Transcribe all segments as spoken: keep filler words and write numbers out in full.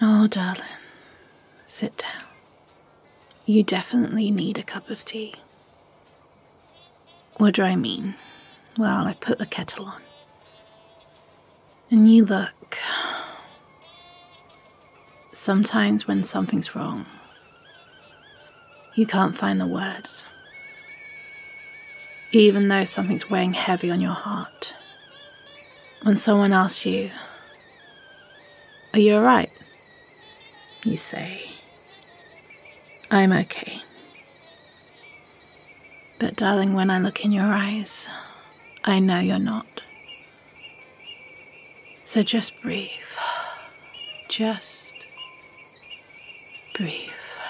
Oh, darling, sit down. You definitely need a cup of tea. What do I mean? Well, I put the kettle on. And you look. Sometimes when something's wrong, you can't find the words. Even though something's weighing heavy on your heart. When someone asks you, "Are you alright?" You say, "I'm okay." But darling, when I look in your eyes, I know you're not. So just breathe. Just breathe.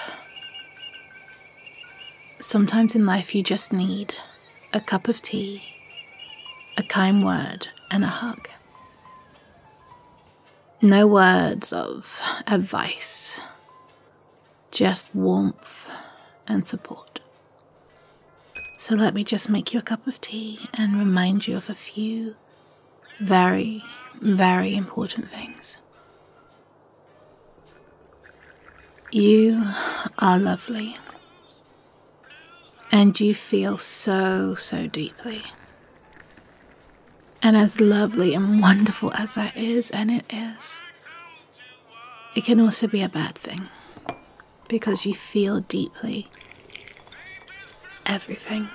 Sometimes in life you just need a cup of tea, a kind word, and a hug. No words of advice, just warmth and support. So let me just make you a cup of tea and remind you of a few very, very important things. You are lovely, and you feel so, so deeply. And as lovely and wonderful as that is, and it is, it can also be a bad thing, because you feel deeply everything.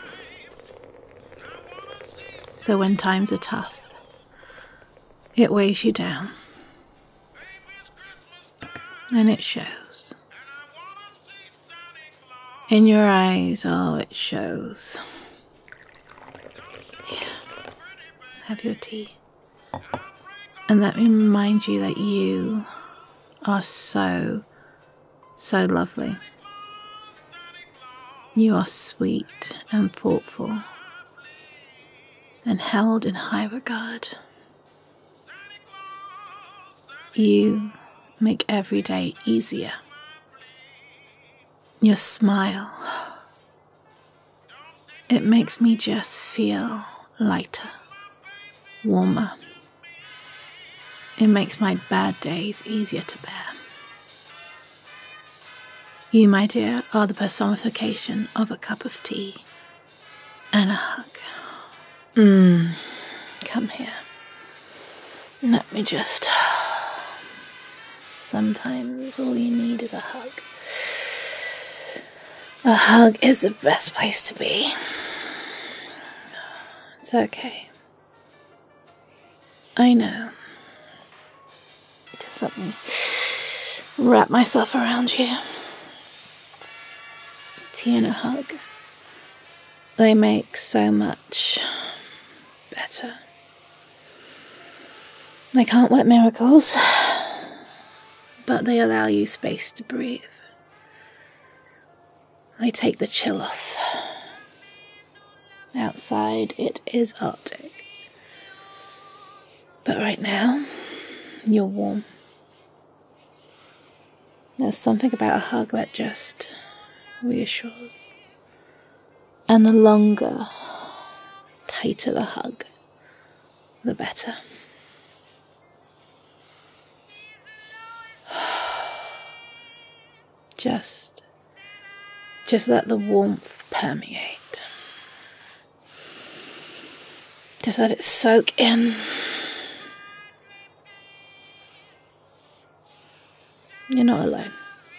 So when times are tough, it weighs you down, and it shows. In your eyes, oh, it shows. Here, have your tea. And let me remind you that you are so, so lovely. You are sweet and thoughtful and held in high regard. You make every day easier. Your smile, it makes me just feel lighter, warmer. It makes my bad days easier to bear. You, my dear, are the personification of a cup of tea and a hug. Mmm, come here. Let me just... Sometimes all you need is a hug. A hug is the best place to be. It's okay. I know. Just let me wrap myself around you. Tea and a hug. They make so much better. They can't work miracles, but they allow you space to breathe. They take the chill off. Outside it is Arctic. But right now, you're warm. There's something about a hug that just reassures. And the longer, tighter the hug, the better. Just, just let the warmth permeate. Just let it soak in. You're not alone.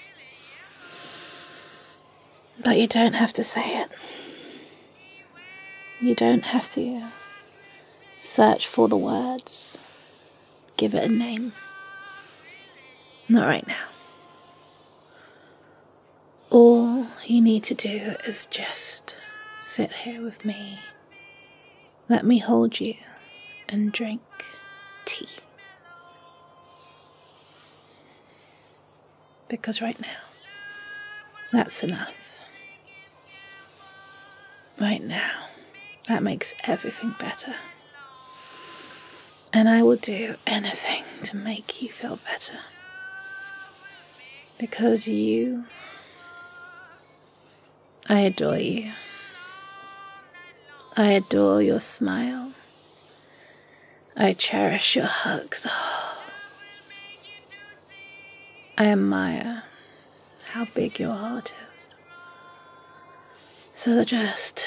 But you don't have to say it. You don't have to search for the words. Give it a name. Not right now. All you need to do is just sit here with me. Let me hold you and drink tea. Because right now, that's enough. Right now, that makes everything better. And I will do anything to make you feel better. Because you, I adore you. I adore your smile. I cherish your hugs. Oh. I admire how big your heart is. So just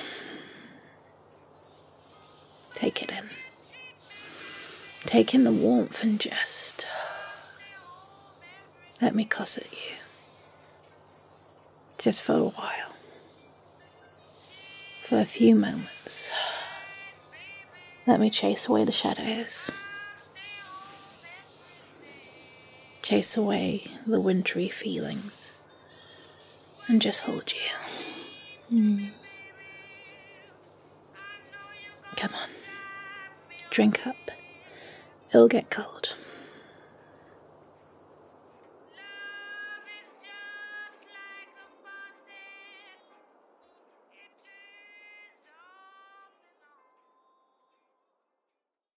take it in. Take in the warmth and just let me cosset you. Just for a while. For a few moments. Let me chase away the shadows. Chase away the wintry feelings. And just hold you. Mm. Come on. Drink up. It'll get cold.